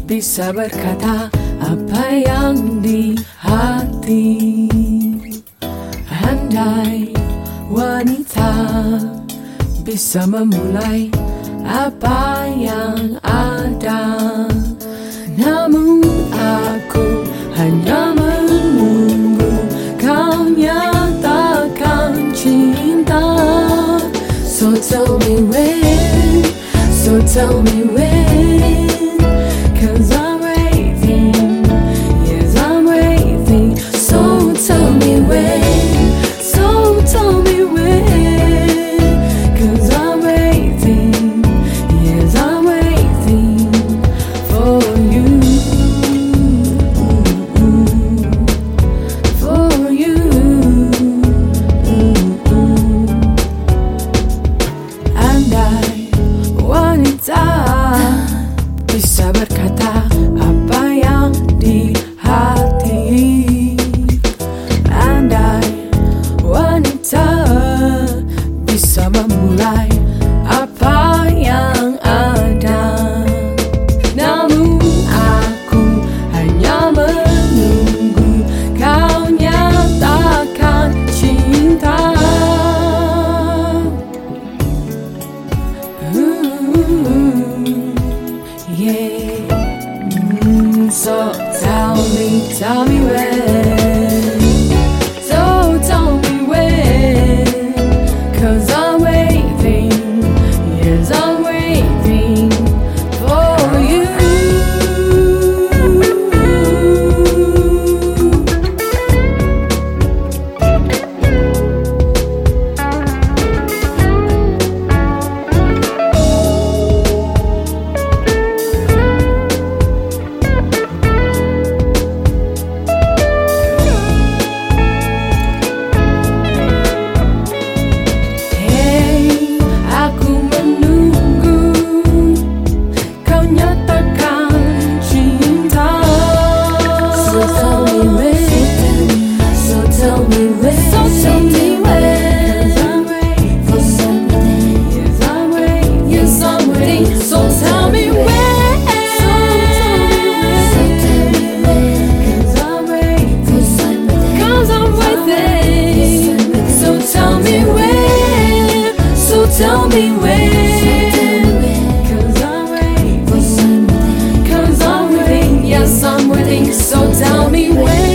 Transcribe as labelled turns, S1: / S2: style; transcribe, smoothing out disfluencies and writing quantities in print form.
S1: bisa berkata apa yang di hati. Andai wanita bisa memulai apa yang ada, namun aku hanya menunggu kau nyatakan cinta. So tell me when, so tell me when, 'cause I'm waiting, yes I'm waiting. So tell me when, so tell me when, 'cause I'm waiting, yes I'm waiting for you, for you. Andai wanita bisa berkata apa yang di hati. Andai wanita bisa memulai apa yang ada, namun aku hanya menunggu kau nyatakan cinta. Yeah. So tell me when, so tell me when, 'cause I'm waiting, yes I'm waiting for you. Tell me when, 'cause I'm waiting, 'cause I'm waiting, yes I'm waiting. So tell me when.